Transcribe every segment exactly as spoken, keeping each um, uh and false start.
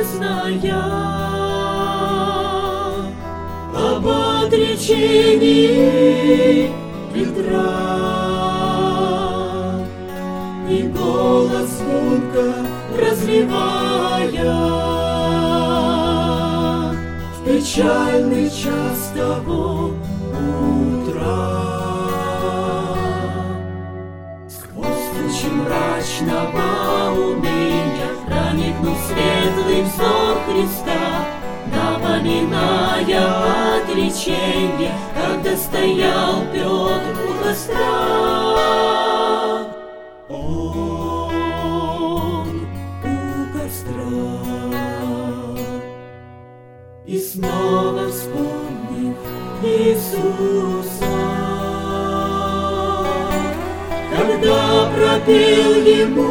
зная об отречении Петра. И голос звонко разливая в печальный час того утра. Сквозь тучи мрачного уныния проникнул светлый взор Христа, напоминая отреченье, когда стоял Петр у костра. Он у костра. И снова вспомнив Иисуса, когда пропел ему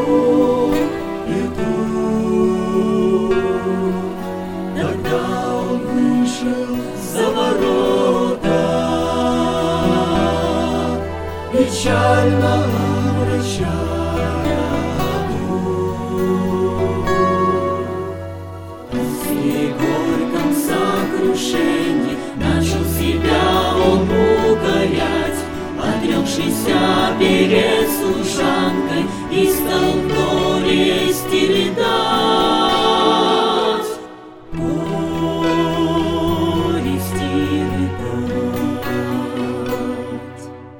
Петрух, тогда он вышел за ворота, печально обращая дух. При горьком сокрушении начал себя он укорять, отрекшийся перед служанкой, и стал в горести рыдать. Горести рыдать.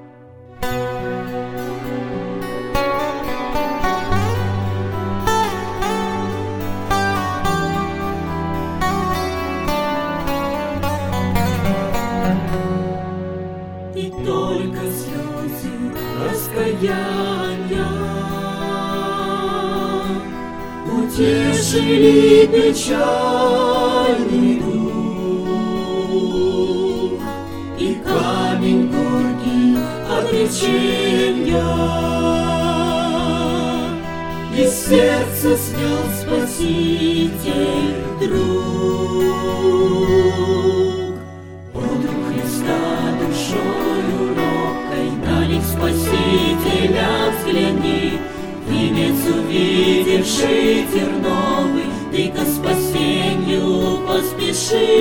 И только слезы раскаяния утешили печальный дух, и камень горький отреченья из сердца снял Спаситель друг. Подруг Христа душою робкой на них Спасителя взгляни, венец увидевший терновый, ты ко спасению поспеши.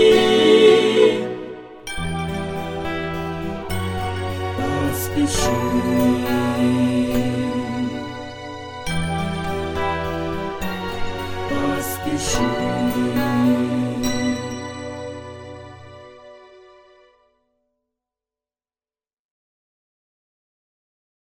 Поспеши. Поспеши.